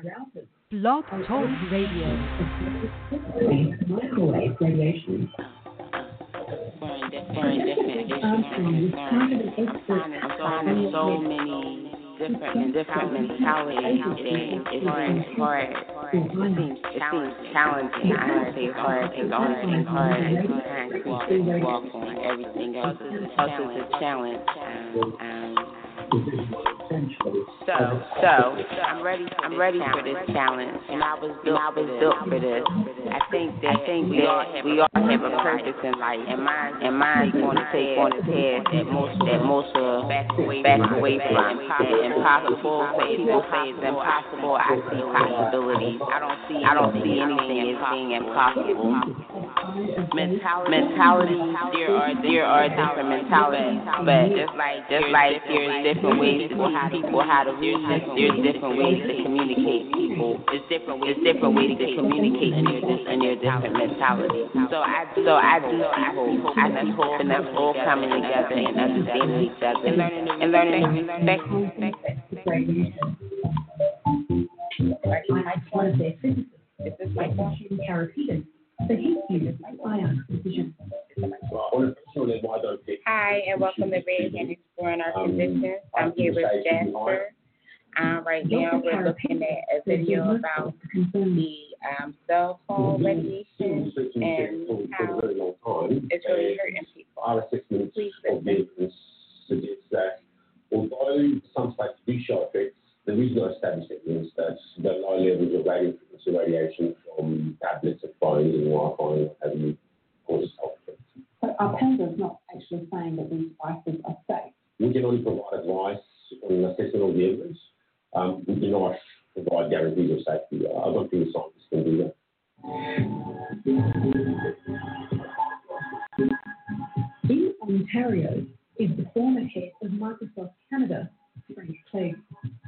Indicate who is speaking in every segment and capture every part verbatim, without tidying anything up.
Speaker 1: Blog Talk Radio.
Speaker 2: Microwave radiation. I'm finding so many different different mentalities today. It's hard. It seems challenging. I don't say hard. It's hard. It's hard. It's hard to walk on. Everything else is a challenge. Um, um, So, so I'm ready. I'm ready for this challenge, and I was built. I was built for this. I think that I think we all have we all have a purpose in life, and mine and mine's going to take on its head that most that most uh, back away back away from impossible. People say it's impossible. I see possibilities. I don't see I don't see anything as being impossible. Mentality, mentality. There are there are different mentalities, but just like just like there's different ways to teach people how to read. There's different ways to communicate people. There's different ways different ways to communicate in your in your different mentalities. So I so I do see hope. I see hope in us all coming together and understanding each other and learning and learning to respect.
Speaker 3: I want to say physicist. It's just like Washington Carapidus. The heat unit, ion precision.
Speaker 4: Hi, and welcome to Red Hand Exploring Our Conditions. I'm here with Jasper. Um, right now, we're looking at a video about the um, cell phone radiation and how it's really hurting people. Please listen.
Speaker 5: Suggests that although some states do show effects, there is no established evidence that the low levels of radio frequency radiation from tablets and phones and Wi-Fi have you causes health effects.
Speaker 3: But our PENZA is not actually saying that these devices are safe.
Speaker 5: We can only provide advice on an assessment of the evidence. Um, we do not provide guarantees of safety. I don't think the scientists can do
Speaker 3: that. In Ontario is the former head of Microsoft Canada, Frank Clegg.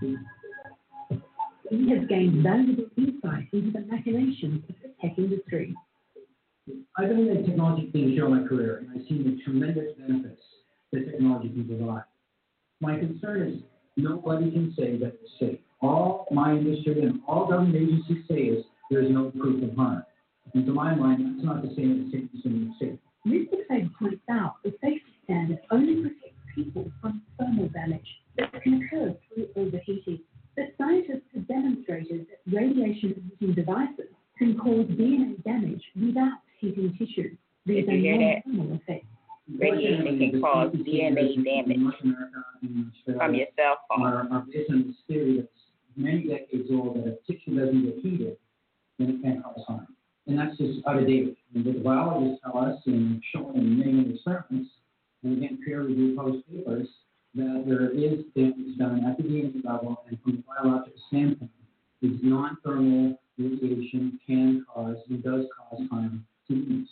Speaker 3: He has gained valuable insight into the machinations of the tech industry.
Speaker 6: I've been in the technology industry all my career, and I've seen the tremendous benefits that technology can provide. My concern is nobody can say that it's safe. All my industry and all government agencies say is there is no proof of harm. And to my mind, that's not the same as saying it's safe.
Speaker 3: Mister Clegg points out the safety standard only protects people from thermal damage that can occur through overheating. But scientists have demonstrated that radiation-emitting devices can cause D N A damage without heating tissue. These
Speaker 4: Did you hear that?
Speaker 3: non-thermal effects.
Speaker 4: Radiation can cause D N A damage from your cell phone.
Speaker 6: Are, are based on this theory that's many decades old that if tissue doesn't get heated, then it can't cause harm. And that's just out of date. And the biologists tell us, and shown in many, many experiments, and again, peer-reviewed post papers, that there is damage done at the D N A level, and from a biological standpoint, this non-thermal radiation can cause and does cause harm to humans.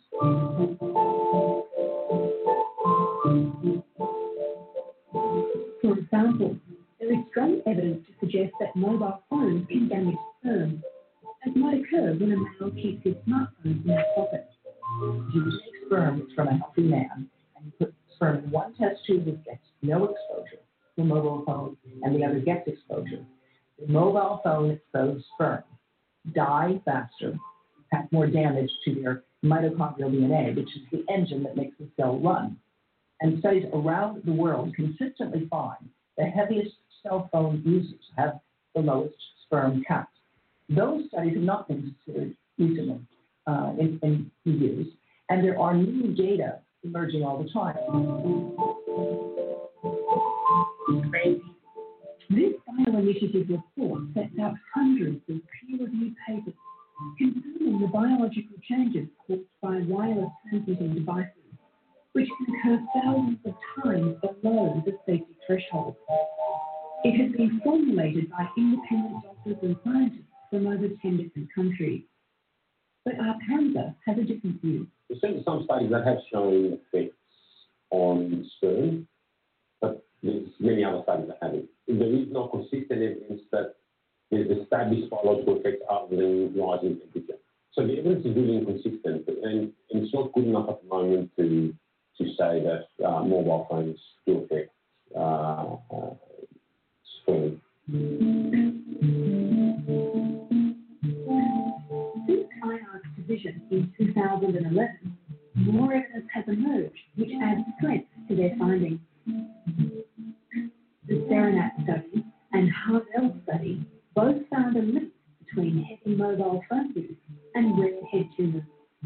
Speaker 3: For example, there is strong evidence to suggest that mobile phones can damage sperm, as might occur when a male keeps his smartphone in his pocket.
Speaker 7: You take sperm from a healthy man and you put sperm in one test tube that gets no exposure to a mobile phone, and the other gets exposure. The mobile phone exposed sperm die faster, have more damage to their mitochondrial D N A, which is the engine that makes the cell run. And studies around the world consistently find the heaviest cell phone users have the lowest sperm count. Those studies have not been considered recently uh, in, in reviews, and there are new data emerging all the time.
Speaker 4: Crazy.
Speaker 3: This bioinitiative report sets out hundreds of peer-reviewed papers concerning the biological changes caused by wireless transmitting devices, which can occur thousands of times below the safety threshold. It has been formulated by independent doctors and scientists from over ten different countries. But our PENZA has a different view.
Speaker 5: There's certainly some studies that have shown effects on sperm, but there's many other studies that haven't. There is no consistent evidence that there's established biological effects other than rising temperature. So the evidence is really inconsistent, and, and it's not good enough at the moment to to say that uh, mobile phones do affect uh, uh, sperm.
Speaker 3: thousand eleven, more evidence has emerged which adds strength to their findings. The Serenat study and Hardell study both found a link between heavy mobile phone use and rare head tumours.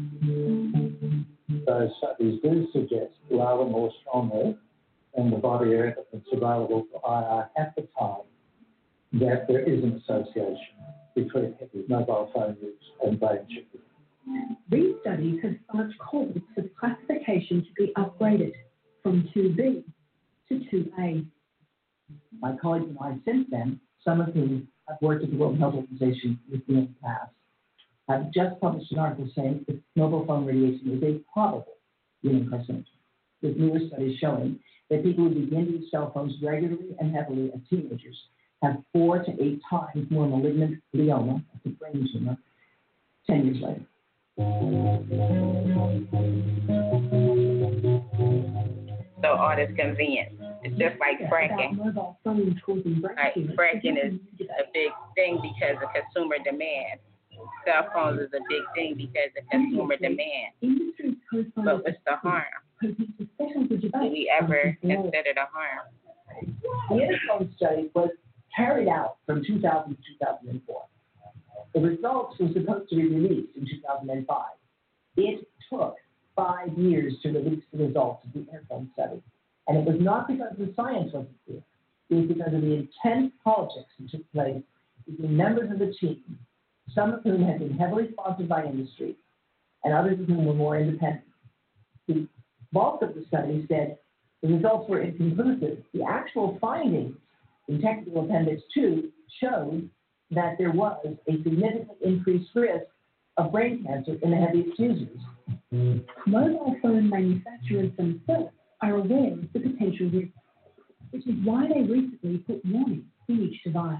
Speaker 8: Those studies do suggest rather more strongly than the body of evidence available for I R at the time that there is an association between heavy mobile phone use and brain tumour.
Speaker 3: These studies have sparked calls for the classification to be upgraded from two B to two A.
Speaker 7: My colleagues and I since then, some of whom have worked at the World Health Organization with me in the past, have just published an article saying that mobile phone radiation is a probable human carcinogen, with newer studies showing that people who begin to use cell phones regularly and heavily as teenagers have four to eight times more malignant glioma, that's a brain tumor, ten years later.
Speaker 4: So all this convenience. It's just like fracking. Like fracking is a big thing because of consumer demand. Cell phones is a big thing because of consumer demand. But what's the harm? Do we ever consider the harm?
Speaker 7: The Interphone study was carried out from two thousand to two thousand four. The results were supposed to be released in two thousand five. It took five years to release the results of the Interphone study. And it was not because the science wasn't clear. It was because of the intense politics that took place between members of the team, some of whom had been heavily sponsored by industry, and others of whom were more independent. The bulk of the study said the results were inconclusive. The actual findings in Technical Appendix two showed that there was a significant increased risk of brain cancer in the heaviest users.
Speaker 3: Mobile phone manufacturers themselves are aware of the potential risks, which is why they recently put warnings in each device.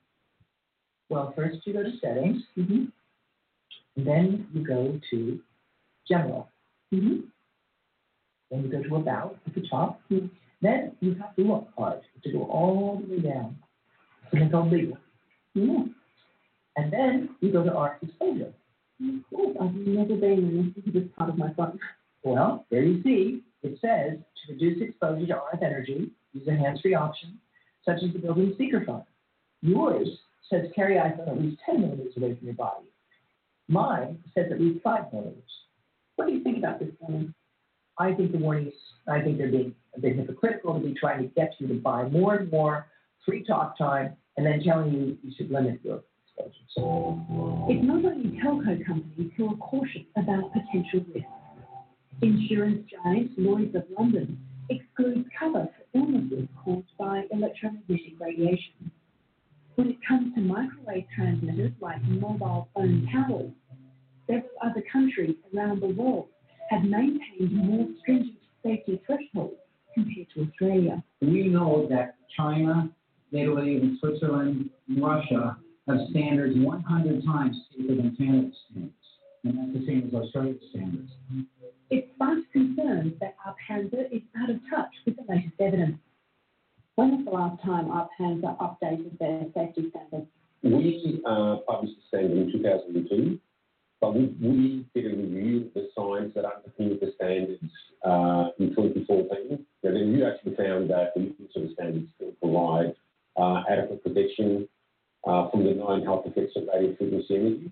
Speaker 7: Well, first you go to Settings, mm-hmm. and then you go to General. Mm-hmm. Then you go to About at the top. Mm-hmm. Then you have the look part to go all the way down. Something called Legal. Yeah. And then you go to R F exposure.
Speaker 3: Oh, I've never been in this part of my phone.
Speaker 7: Well, there you see, it says to reduce exposure to R F energy, use a hands-free option, such as the built-in speakerphone. Yours says carry iPhone at least ten millimeters away from your body. Mine says at least five millimeters. What do you think about this warning? I think the warnings, I think they're being a bit hypocritical to be trying to get you to buy more and more free talk time and then telling you you should limit your exposure. So,
Speaker 3: it's not only telco companies who are cautious about potential risks. Insurance giant Lloyd's of London excludes cover for illnesses caused by electromagnetic radiation. When it comes to microwave transmitters like mobile phone towers, several other countries around the world have maintained more stringent safety thresholds compared to Australia.
Speaker 6: We know that China, Italy, and Switzerland, and Russia have standards one hundred times safer than Canada's standards, and that's the same as Australia's standards.
Speaker 3: It sparks concerns that ARPANSA is out of touch with the latest evidence. When was the last time ARPANSA updated their safety standards?
Speaker 5: We uh, published the standard in two thousand two, but we, we did a review of the science that underpinned the standards uh, in twenty fourteen. Now, the review actually found that the sort of standards still provide uh, adequate protection uh, from the known health effects of radio frequency energy.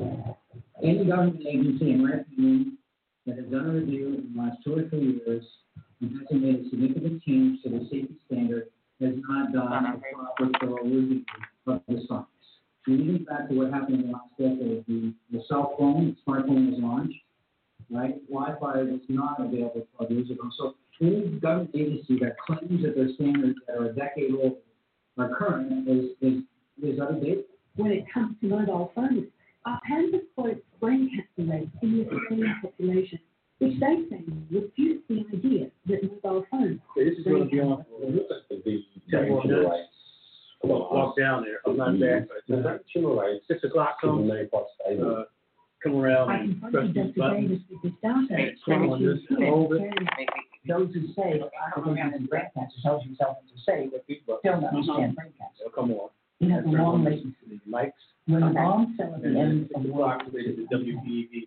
Speaker 6: Any government agency, in my opinion, that has done a review in the last two or three years and hasn't made a significant change to the safety standard has not done a proper thorough review of the science. Even back to what happened in the last decade, the, the cell phone, the smartphone was launched, right? Wi-Fi was not available twelve years ago. So any government agency that claims that their standards that are a decade old are current is, is, is out of date.
Speaker 3: When it comes to mobile phones, ARPANSA quotes brain cancer rates in the Australian population, which they say refutes the idea that mobile phones.
Speaker 9: This is going to be on the walk down there. I'm not back.
Speaker 5: The tumor rates,
Speaker 9: Six o'clock comes. Uh, come around
Speaker 3: I
Speaker 9: and
Speaker 3: can
Speaker 9: press
Speaker 3: find
Speaker 9: these
Speaker 3: Doctor
Speaker 9: buttons.
Speaker 3: Davis with this data.
Speaker 9: Come on, just hold it.
Speaker 7: those who say that they're having brain cancer tells you something to say, but people still not understand brain cancer.
Speaker 9: Oh, come on.
Speaker 7: You have a long latency.
Speaker 9: Likes.
Speaker 7: When the bomb cell at the end of the
Speaker 9: It's
Speaker 7: world,
Speaker 9: activated the W P E V.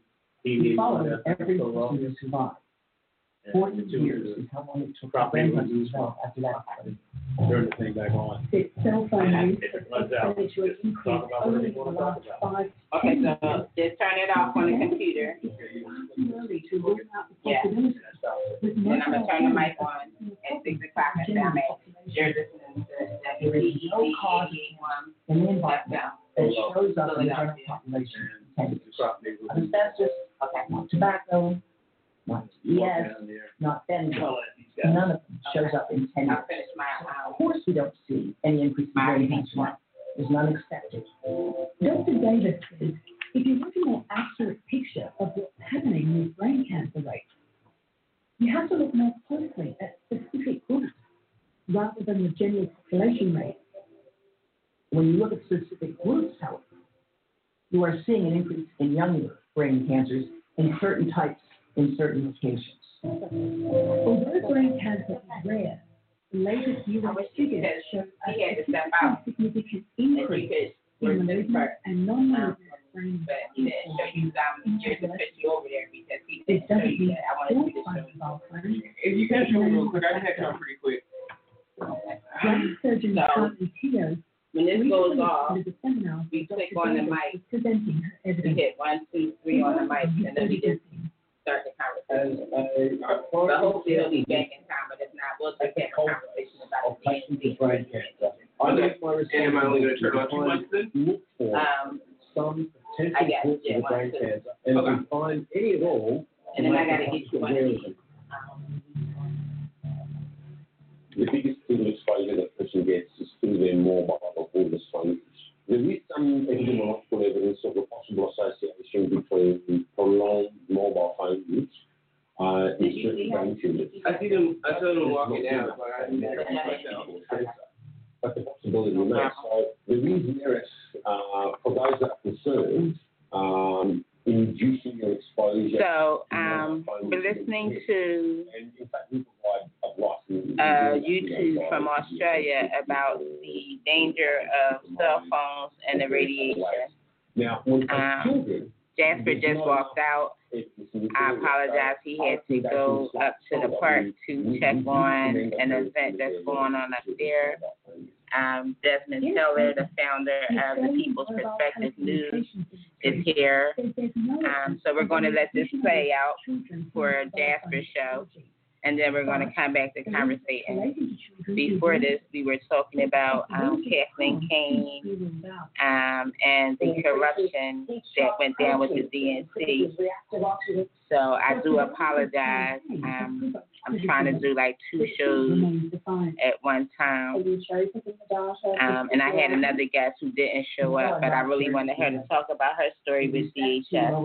Speaker 7: We followed every person who survived. Forty years is how long it took for brain cancer to develop after that happened.
Speaker 9: Turn the thing back on.
Speaker 3: The cell phone use
Speaker 9: If it runs out,
Speaker 3: expenditure
Speaker 9: just
Speaker 3: increased
Speaker 9: talk about
Speaker 3: only
Speaker 9: whatever you
Speaker 3: in the
Speaker 9: want to
Speaker 3: last
Speaker 9: talk about.
Speaker 3: five to
Speaker 4: Okay,
Speaker 3: ten years.
Speaker 4: so just turn it off on the computer.
Speaker 3: It's too early to rule out the
Speaker 4: Yeah.
Speaker 3: possibility. With
Speaker 4: Then I'm gonna turn the mic
Speaker 3: mobile
Speaker 4: on at six o'clock and I'm at, you're listening to W
Speaker 7: There
Speaker 4: E
Speaker 7: is
Speaker 4: E
Speaker 7: no
Speaker 4: D
Speaker 7: cause
Speaker 4: eighty-one
Speaker 7: in the
Speaker 4: F
Speaker 7: environment
Speaker 4: M.
Speaker 7: that shows up in the general population. Not asbestos, not tobacco, not E S, not fentanyl. None of them shows up in ten years.
Speaker 4: I'll finish my, um,
Speaker 7: Of course, we don't see any increase in brain cancer now. There's none expected.
Speaker 3: Doctor Davis says, if you want a more accurate picture of what's happening with brain cancer rates, you have to look more closely at specific groups rather than the general population rate.
Speaker 7: When you look at specific groups, however, you are seeing an increase in younger brain cancers in certain types in certain locations.
Speaker 3: Although brain cancer is rare, the latest U S figures show a
Speaker 4: he had to step out.
Speaker 3: significant
Speaker 4: And you
Speaker 3: increase
Speaker 4: could,
Speaker 3: in
Speaker 4: work this
Speaker 3: malignant
Speaker 4: part.
Speaker 3: and non-malignant brain
Speaker 4: But he didn't show you, um, yours to put you over there because he
Speaker 3: It
Speaker 4: didn't show
Speaker 3: doesn't
Speaker 4: you
Speaker 3: mean
Speaker 4: that. I
Speaker 3: all
Speaker 4: wanted you to show
Speaker 3: kinds
Speaker 4: you.
Speaker 3: of Alzheimer's.
Speaker 10: If you catch on real quick, I can catch on pretty quick.
Speaker 3: Brain surgeon
Speaker 4: So,
Speaker 3: Carly Teo
Speaker 4: When this goes
Speaker 3: recently
Speaker 4: off,
Speaker 3: attended a seminar
Speaker 4: we
Speaker 3: where
Speaker 4: click
Speaker 3: Doctor
Speaker 4: on the
Speaker 3: Davis
Speaker 4: mic.
Speaker 3: was presenting her
Speaker 4: we
Speaker 3: evidence.
Speaker 4: hit one, two, three on the mic, and then we just start the conversation. But hopefully he'll be back in time, but if not, we'll just have a conversation about the D N C.
Speaker 5: brain cancer. I think my research
Speaker 10: And am I only gonna turn on two
Speaker 5: will
Speaker 10: mics then?
Speaker 5: look for
Speaker 4: Um,
Speaker 5: some
Speaker 4: I
Speaker 5: potential
Speaker 4: guess,
Speaker 5: causes
Speaker 4: yeah,
Speaker 5: of
Speaker 4: one,
Speaker 5: brain
Speaker 4: two.
Speaker 5: cancer, and if
Speaker 10: Okay.
Speaker 5: we find any at all,
Speaker 4: and then I gotta
Speaker 5: make
Speaker 4: get you
Speaker 5: us
Speaker 4: one of
Speaker 5: aware of
Speaker 4: these.
Speaker 5: them.
Speaker 4: Um,
Speaker 5: The biggest single exposure that person gets is through their mobile or this phone. There is some epidemiological evidence of a possible association between prolonged mobile phone use uh, and certain brain tumors.
Speaker 10: I see them, I saw them walking down, but I didn't myself.
Speaker 5: But the possibility remains. So there is merit uh, for those that are concerned um, in reducing your exposure.
Speaker 4: So, um, we're listening to
Speaker 5: And in fact, we provide advice in-
Speaker 4: uh,
Speaker 5: in-
Speaker 4: YouTube from Australia about the danger of cell phones and the radiation.
Speaker 5: Now, when
Speaker 4: Um,
Speaker 5: children,
Speaker 4: Jasper just walked out. I apologize. He had to go up to the park to check on an event that's going on up there. Um, Desmond Taylor, the founder of the People's Perspective News, is here. Um, so we're going to let this play out for Jasper's show, and then we're going to come back to conversation. Before this, we were talking about um, Kathleen Kane um, and the corruption that went down with the D N C. So I do apologize. Um, I'm trying to do like two shows at one time. Um, and I had another guest who didn't show up, but I really wanted her to talk about her story with D H S.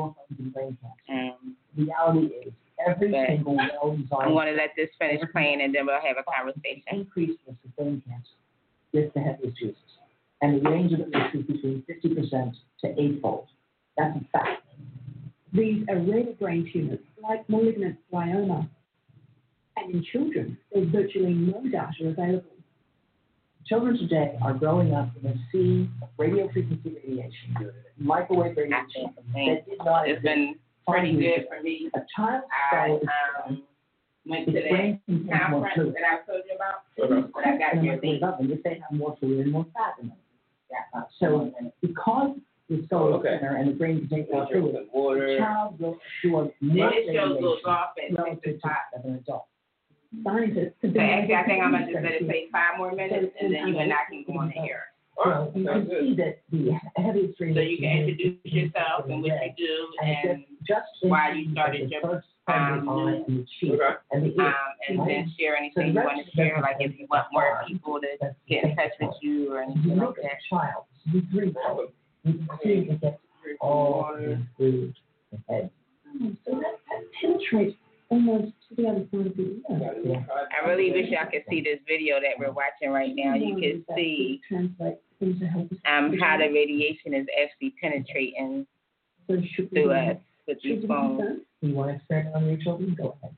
Speaker 4: Um,
Speaker 7: Reality is every
Speaker 4: But
Speaker 7: single well-designed
Speaker 4: I'm going to let this finish playing, and then we'll have a conversation.
Speaker 7: increased risk of brain cancer with the heaviest users. And the range of the risk is between fifty percent to eightfold. That's a fact.
Speaker 3: These are rare brain tumors, like malignant glioma. And in children, there's virtually no data available.
Speaker 7: Children today are growing up in a sea of radio frequency radiation, microwave radiation that did not
Speaker 4: It's
Speaker 7: exist.
Speaker 4: been pretty good for me.
Speaker 7: A child
Speaker 4: I
Speaker 7: cell is
Speaker 4: um, went to
Speaker 7: its brain
Speaker 4: that
Speaker 7: contains more
Speaker 4: conference
Speaker 7: fluid.
Speaker 4: that I told you about,
Speaker 10: Okay.
Speaker 4: but I got
Speaker 7: And
Speaker 4: your
Speaker 7: it goes
Speaker 4: link.
Speaker 7: up, and if they have more fluid and more fat in them. Uh, So because the skull is
Speaker 10: Okay.
Speaker 7: thinner and the brain contains more fluid, the
Speaker 10: Water.
Speaker 7: child will absorb
Speaker 4: And
Speaker 7: more
Speaker 4: this show goes
Speaker 7: radiation
Speaker 4: off at six
Speaker 7: relative to
Speaker 4: o'clock.
Speaker 7: an adult.
Speaker 3: Scientists have
Speaker 4: So
Speaker 3: been
Speaker 4: actually, I
Speaker 3: able
Speaker 4: think
Speaker 3: to
Speaker 4: I'm going to just let it
Speaker 3: demonstrate
Speaker 4: take five more minutes, and then you and I can go on the air.
Speaker 7: So you can see that the heaviest radiation.
Speaker 4: So you can introduce yourself and what you do, and
Speaker 7: just
Speaker 4: why you started
Speaker 7: the
Speaker 4: your
Speaker 7: first part of the
Speaker 4: um,
Speaker 7: eye and the cheek
Speaker 10: Okay.
Speaker 7: and the ear.
Speaker 4: um, and then share anything you want to share, like if you want more people to get in touch with you or
Speaker 7: You
Speaker 4: anything like
Speaker 7: look at
Speaker 4: that.
Speaker 7: a child, you breathe out, you can see it gets all through the head.
Speaker 3: So that, that penetrates almost to the other side of the ear.
Speaker 4: I really wish y'all could see this video that we're watching right now. You can see
Speaker 3: Translate into help us.
Speaker 4: um, how the radiation is actually penetrating
Speaker 3: So should we
Speaker 4: through
Speaker 3: be-
Speaker 4: us with
Speaker 3: should we
Speaker 4: these
Speaker 3: be
Speaker 4: phones.
Speaker 3: concerned?
Speaker 7: You want to experiment on your children? Go ahead.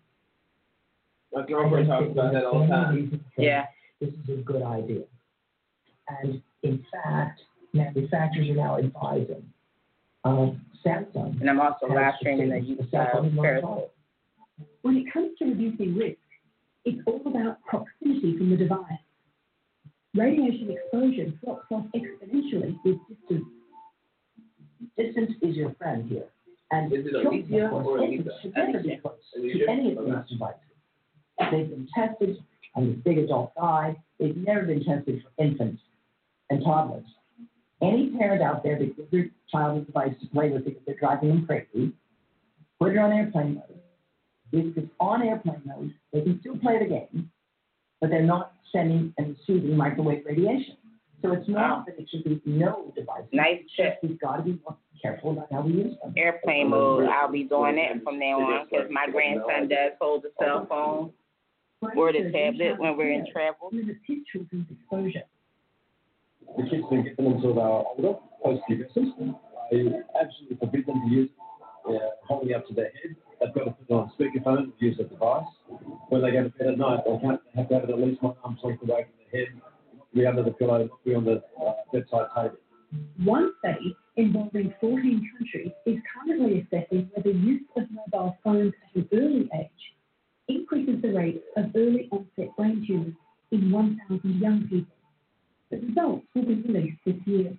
Speaker 10: My girlfriend talks about that all the time.
Speaker 4: Yeah.
Speaker 7: This is a good idea. And in fact, manufacturers are now advising of Samsung.
Speaker 4: And I'm also
Speaker 7: has
Speaker 4: live streaming the
Speaker 7: the
Speaker 4: use
Speaker 7: cell phone
Speaker 4: of
Speaker 7: in
Speaker 4: Periscope.
Speaker 3: When it comes to reducing risk, it's all about proximity from the device. Radiation exposure drops off exponentially with distance.
Speaker 7: Distance is your friend here. And
Speaker 10: Is it
Speaker 7: children,
Speaker 10: Alicia
Speaker 7: of course,
Speaker 10: or
Speaker 7: infants
Speaker 10: Alicia?
Speaker 7: should never be close
Speaker 10: Alicia?
Speaker 7: to any of
Speaker 10: Okay.
Speaker 7: these devices. They've been tested on the big adult eye. They've never been tested for infants and toddlers. Any parent out there that gives their child a device to play with because they're driving them crazy, put it on airplane mode. If it's on airplane mode, they can still play the game, but they're not sending and receiving microwave radiation. So it's not that it should be no device.
Speaker 4: Nice tip.
Speaker 7: We've got to be more careful about how we use them.
Speaker 4: Airplane mode, I'll be doing it from now on because my grandson does hold the cell phone or the tablet when we're in travel.
Speaker 3: Limit his children's exposure.
Speaker 11: The kids been getting them until they are older, post-pubescent. I absolutely forbid them to use it, uh, holding up to their head. They've got to put it on speakerphone and use the device. When they go to bed at night, they have to have, to have it at least one arm's length away from their head, not be under the pillow, not be on the uh, bedside table.
Speaker 3: One study involving fourteen countries is currently assessing whether use of mobile phones at an early age increases the rate of early onset brain tumours in one thousand young people. The results will be released this year.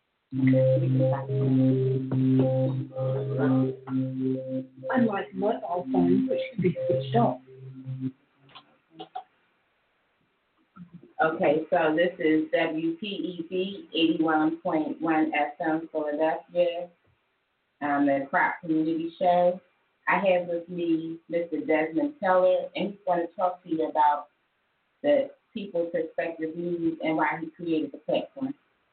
Speaker 3: Unlike mobile phones, which can be switched off.
Speaker 4: Okay, so this is W P E B eighty-one point one F M Philadelphia, um, the Crop Community Show. I have with me Mister Desmond Teller, and he's going to talk to you about the People's Perspective News and why he created the platform.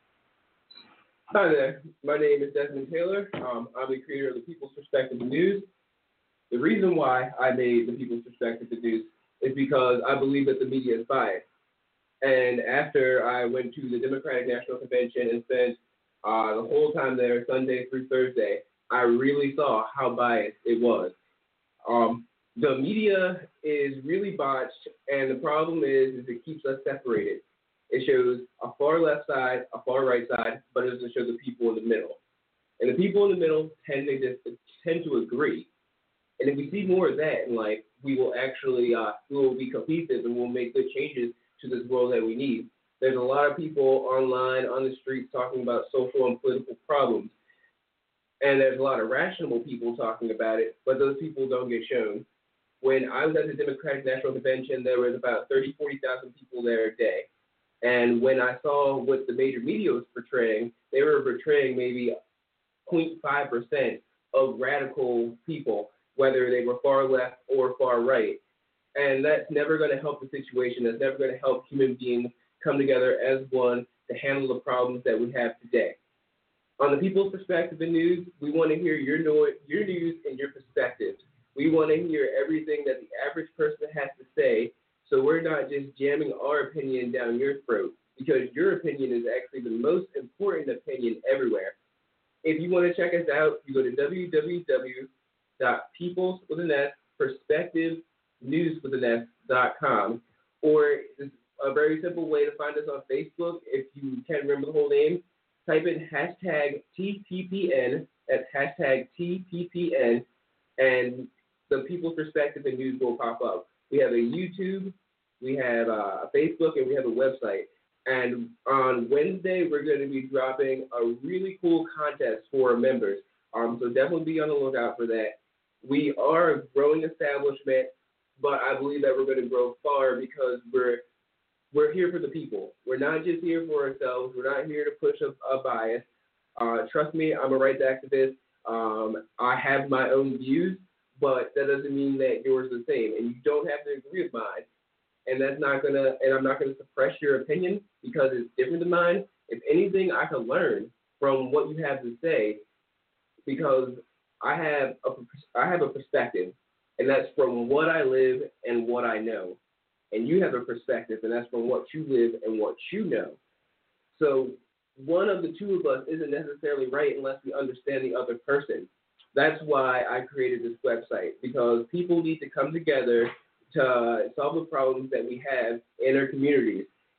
Speaker 10: Hi there. My name is Desmond Taylor. Um, I'm the creator of the People's Perspective News. The reason why I made the People's Perspective News is because I believe that the media is biased. And after I went to the Democratic National Convention and spent uh, the whole time there, Sunday through Thursday, I really saw how biased it was. Um, the media is really botched, and the problem is, is it keeps us separated. It shows a far left side, a far right side, but it doesn't show the people in the middle. And the people in the middle tend to just, tend to agree. And if we see more of that in life, we will actually uh, we will be cohesive and we'll make good changes to this world that we need. There's a lot of people online, on the streets, talking about social and political problems. And there's a lot of rational people talking about it, but those people don't get shown. When I was at the Democratic National Convention, there was about thirty, forty thousand people there a day. And when I saw what the major media was portraying, they were portraying maybe zero point five percent of radical people, whether they were far left or far right. And that's never going to help the situation. That's never going to help human beings come together as one to handle the problems that we have today. On the People's Perspective in News, we want to hear your, no- your news and your perspectives. We want to hear everything that the average person has to say, so we're not just jamming our opinion down your throat, because your opinion is actually the most important opinion everywhere. If you want to check us out, you go to w w w dot peoples with an S perspective news with an S dot com, or it's a very simple way to find us on Facebook. If you can't remember the whole name, type in hashtag T P P N, that's hashtag T P P N, and the People's Perspective and News will pop up. We have a YouTube, we have a Facebook, and we have a website. And on Wednesday, we're going to be dropping a really cool contest for our members. Um, so definitely be on the lookout for that. We are a growing establishment, but I believe that we're going to grow far because we're we're here for the people. We're not just here for ourselves. We're not here to push a, a bias. Uh, trust me, I'm a rights activist. Um, I have my own views, but that doesn't mean that yours is the same. And you don't have to agree with mine. And that's not gonna. And I'm not gonna suppress your opinion because it's different than mine. If anything, I can learn from what you have to say because I have a I have a perspective, and that's from what I live and what I know. And you have a perspective, and that's from what you live and what you know. So one of the two of us isn't necessarily right unless we understand the other person. That's why I created this website, because people need to come together to solve the problems that we have in our communities.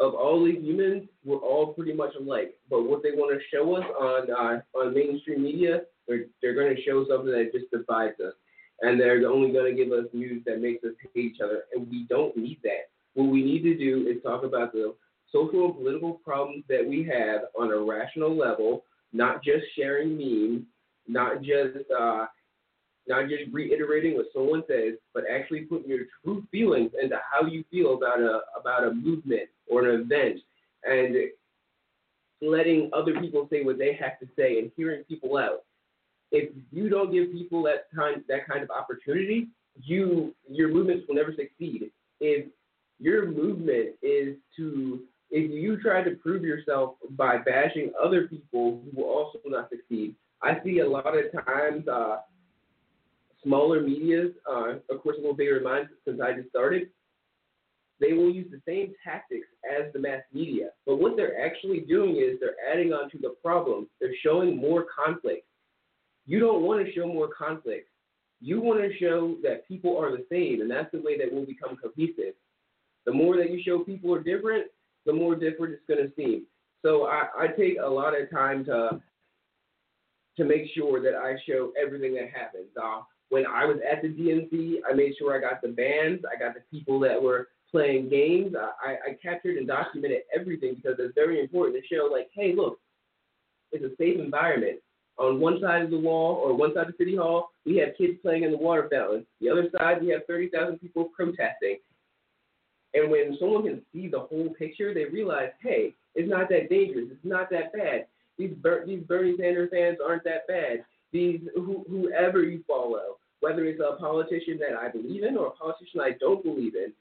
Speaker 10: of all the humans, we're all pretty much alike. But what they want to show us on uh, on mainstream media, they're they're going to show something that just divides us, and they're only going to give us news that makes us hate each other, and we don't need that. What we need to do is talk about the social and political problems that we have on a rational level, not just sharing memes, not just uh, not just reiterating what someone says, but actually putting your true feelings into how you feel about a about a movement or an event, and letting other people say what they have to say and hearing people out. If you don't give people that kind that kind of opportunity, you your movements will never succeed. If your movement is to if you try to prove yourself by bashing other people, you will also not succeed. I see a lot of times uh, smaller medias, uh, of course a little bigger in mine since I just started, they will use the same tactics as the mass media. But what they're actually doing is they're adding on to the problem. They're showing more conflict. You don't want to show more conflict. You want to show that people are the same, and that's the way that we'll become cohesive. The more that you show people are different, the more different it's going to seem. So I, I take a lot of time to to make sure that I show everything that happens. Uh, when I was at the D N C, I made sure I got the bands, I got the people that were playing games. I, I captured and documented everything because it's very important to show, like, hey, look, it's a safe environment. On one side of the wall or one side of City Hall, we have kids playing in the water fountain. The other side, we have thirty thousand people protesting. And when someone can see the whole picture, they realize, hey, it's not that dangerous. It's not that bad. These Ber- these Bernie Sanders fans aren't that bad. These who, whoever you follow, whether it's a politician that I believe in or a politician I don't believe in,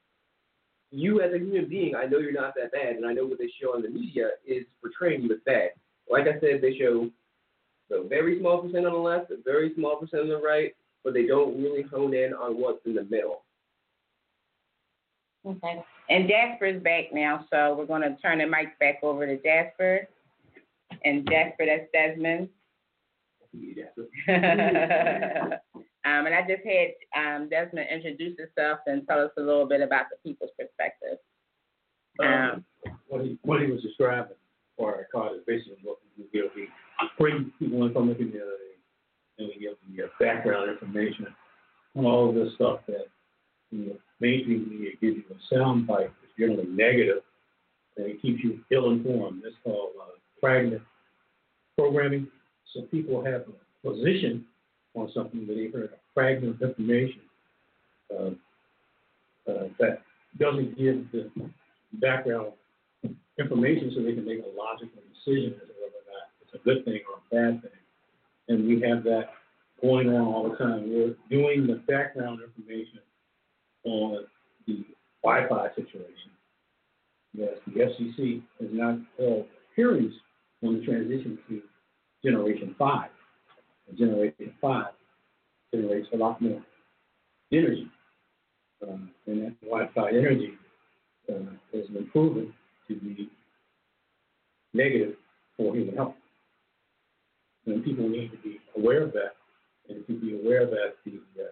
Speaker 10: you as a human being, I know you're not that bad, and I know what they show on the media is portraying you as bad. Like I said, they show the very small percent on the left, a very small percent on the right, but they don't really hone in on what's in the middle.
Speaker 4: Okay. And Jasper's back now, so we're going to turn the mic back over to Jasper. And Jasper, that's Desmond. um, and I just had um, Desmond introduce himself and tell us a little bit about the people's perspective.
Speaker 9: Um, what he what he was describing, or I call it basically what we give. We bring people in from the community, and we give the uh, background information on all of this stuff that you know, mainstream media gives you a sound bite that's generally negative, and it keeps you ill-informed. That's called uh, fragment programming. So people have a position on something that they've heard a fragment of information uh, uh, that doesn't give the background information so they can make a logical decision as to whether or not it's a good thing or a bad thing. And we have that going on all the time. We're doing the background information on the Wi-Fi situation. Yes, the F C C has not held hearings on the transition to Generation five. And Generation five generates a lot more energy. Um, and that Wi-Fi energy uh, has been proven to be negative for human health. And people need to be aware of that. And to be aware that the uh,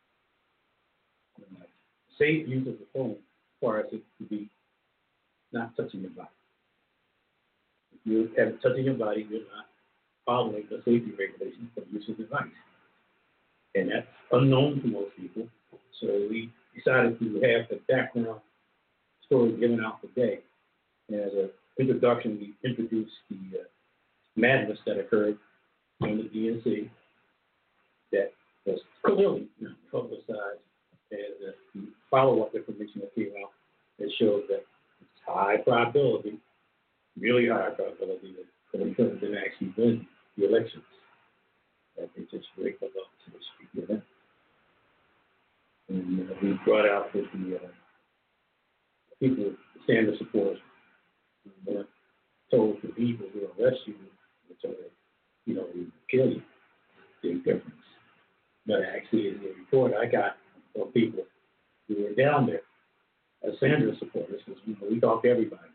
Speaker 9: safe use of the phone requires it to be not touching your body. If you have touching your body, you're not following the safety regulations for the use of the device. And that's unknown to most people. So we decided to have the background story given out today. And as an introduction, we introduced the uh, madness that occurred on the D N C that was clearly publicized, and uh, the follow-up information that came out that showed that it's high probability, really high probability, that Hillary Clinton didn't actually win the elections, that they just rigged them up to speak with them. And uh, we brought out that the uh, people, the Sanders supporters, were told to leave or we'll arrest you, or told, you know, we will kill you. Big difference. But actually, in the report I got from people who were down there as Sanders supporters, because you know, we talk to everybody.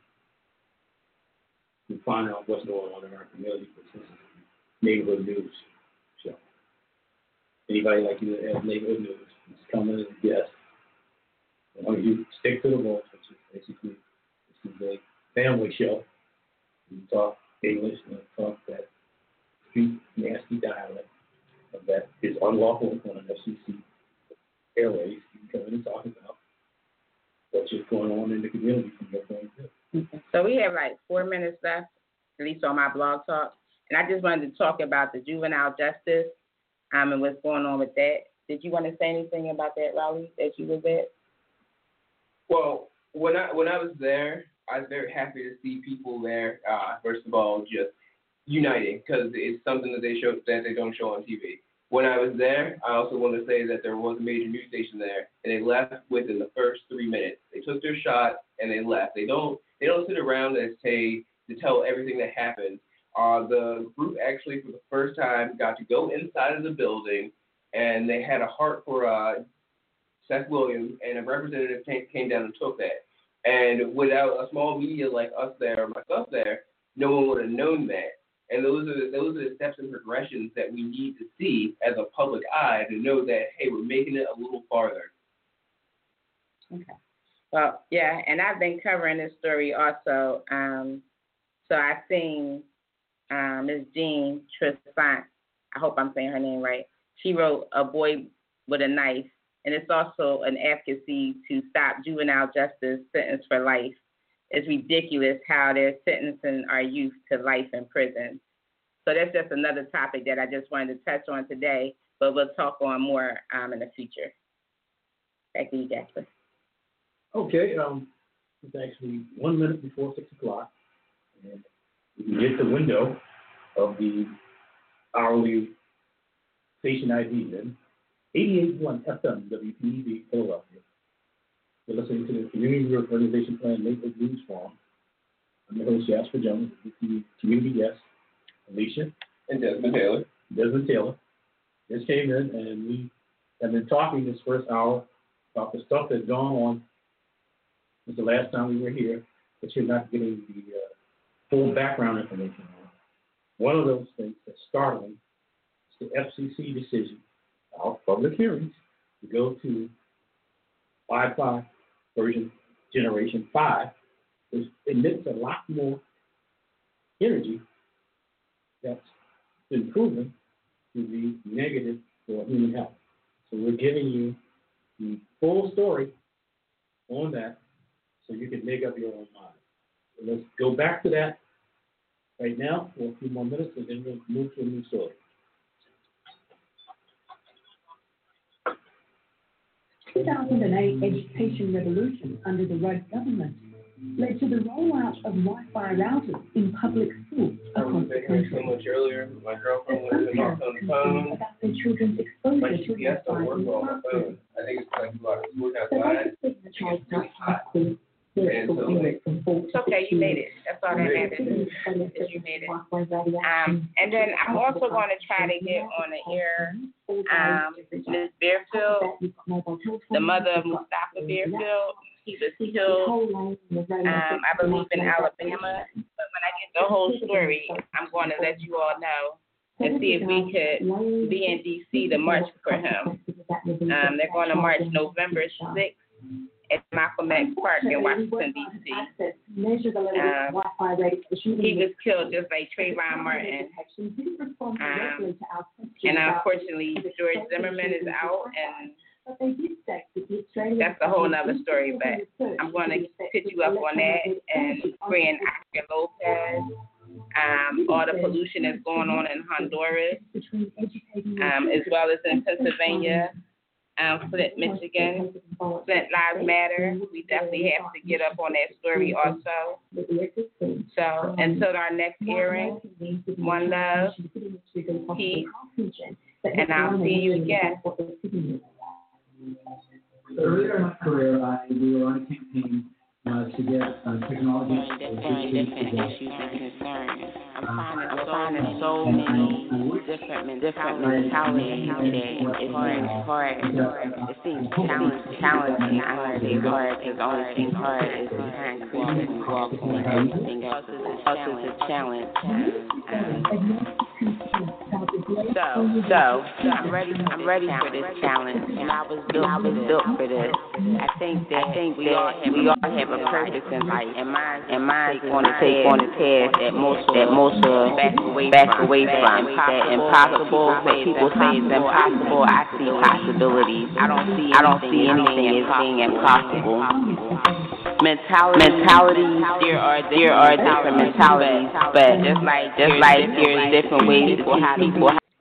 Speaker 9: We find out what's going on in our community, because this is neighborhood news show. Anybody like you that has neighborhood news, just come in and guess. As long as you stick to the rules, which is basically the This is a family show. We talk English and talk that street nasty dialect that is unlawful on an F C C airways. You can come in and talk about what's just going on in the community from your point of view.
Speaker 4: So we have like four minutes left, at least on my blog talk. And I just wanted to talk about the juvenile justice um, and what's going on with that. Did you want to say anything about that, Raleigh, that you was at?
Speaker 10: Well, when I when I was there, I was very happy to see people there. Uh, first of all, just uniting because it's something that they show that they don't show on T V. When I was there, I also want to say that there was a major news station there, and they left within the first three minutes. They took their shot and they left. They don't they don't sit around and say to tell everything that happened. Uh, the group actually, for the first time, got to go inside of the building, and they had a heart for uh, Seth Williams, and a representative came, came down and took that. And without a small media like us there, or myself there, no one would have known that. And those are those are the steps and progressions that we need to see as a public eye to know that, hey, we're making it a little farther.
Speaker 4: Okay. Well, yeah, and I've been covering this story also. Um, so I've seen um, Miz Jean Tressant, I hope I'm saying her name right. She wrote A Boy with a Knife, and it's also an advocacy to stop juvenile justice sentence for life. It's ridiculous how they're sentencing our youth to life in prison. So that's just another topic that I just wanted to touch on today, but we'll talk on more um, in the future. Back to you, Jasper.
Speaker 9: Okay, um, it's actually one minute before six o'clock, and we can get the window of the hourly station I D in eighty-eight point one F M W P E V Philadelphia. You're listening to the Community Organization Plan Maple News Forum. I'm your host, Jasper Jones, with the community guests, Alicia.
Speaker 10: And Desmond Taylor.
Speaker 9: Desmond Taylor. Just came in, and we have been talking this first hour about the stuff that's gone on since the last time we were here, but you're not getting the uh, full background information on. One of those things that's startling is the F C C decision, our public hearings, to go to Wi-Fi version generation five, which emits a lot more energy that's been proven to be negative for human health. So we're giving you the full story on that so you can make up your own mind. So let's go back to that right now for a few more minutes, and then we'll move to a new story.
Speaker 3: two thousand eight education revolution under the Rudd government led to the rollout of Wi-Fi routers in public schools across the country.
Speaker 10: So much earlier, my girlfriend was in on the phone.
Speaker 3: About their children's exposure
Speaker 10: My
Speaker 3: to
Speaker 10: G P S don't work well on my phone. I think it's like you are work outside.
Speaker 3: The child not school.
Speaker 4: It's okay, you made it. That's all that matters is you made it. Um, and then I'm also going to try to get on the air um, Miz Bearfield, the mother of Mustafa Bearfield. He was killed, um, I believe, in Alabama. But when I get the whole story, I'm going to let you all know and see if we could be in D C to march for him. Um, they're going to march November sixth. At Malcolm X Park in Washington, D C. Um, he was killed just like Trayvon Martin. Um, and unfortunately, George Zimmerman is out, and that's a whole other story, but I'm going to put you up on that and bring Oscar Lopez. Um, all the pollution that's going on in Honduras, um, as well as in Pennsylvania. Um, Flint, Michigan, Flint Lives Matter. We definitely have to get up on that story also. So until our next hearing, one love, peace, and I'll see you again.
Speaker 6: Earlier in my career, I, we were on a campaign uh, to get uh, technology
Speaker 2: different, different issues and concerns. I'm finding, I'm finding so many different, different mentalities today. It's hard, it's hard. It seems challenging, challenging. I heard it's hard because the only thing hard is concrete and walk on everything else is a challenge. Um, So, so, I'm ready. I'm ready for this challenge, and I was built. I was built for this. I think that I think we all have we all have a purpose in life, and mine and mine is going to take on a task that most that most uh, back away back away from that impossible. What people say is impossible, I see possibilities. I don't see I don't see anything as being impossible. Mentality, mentalities. There are there are different mentalities, but just like just like there's different ways to teach people how